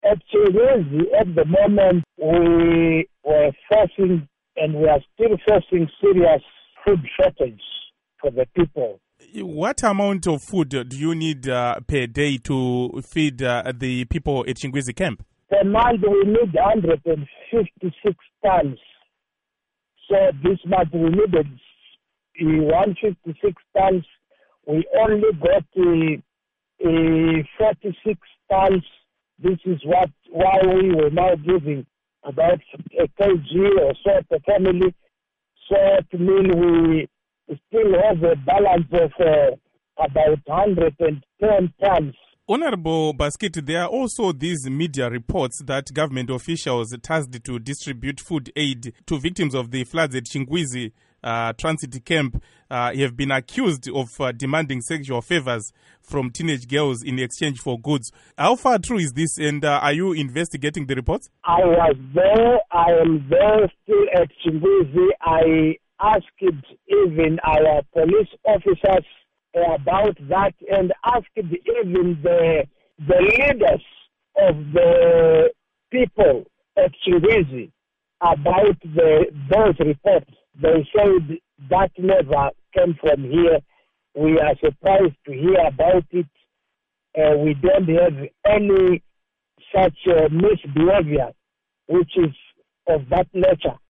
At Chingwezi, at the moment, we were facing and we are still facing serious food shortage for the people. What amount of food do you need per day to feed the people at Chingwezi camp? Per month, we need 156 tons. So this month we needed 156 tons. We only got 46 tons. This is why we were now giving about a kg or so per family. So to mean we still have a balance of about 110 tons. Honorable Baskit, there are also these media reports that government officials tasked to distribute food aid to victims of the floods at Chingwezi transit camp have been accused of demanding sexual favors from teenage girls in exchange for goods. How far true is this, and are you investigating the reports? I was there. I am there still at Chingwezi. I asked even our police officers about that and asked even the leaders of the people at Chingwezi about those reports. They said that never came from here. We are surprised to hear about it. We don't have any such misbehavior which is of that nature.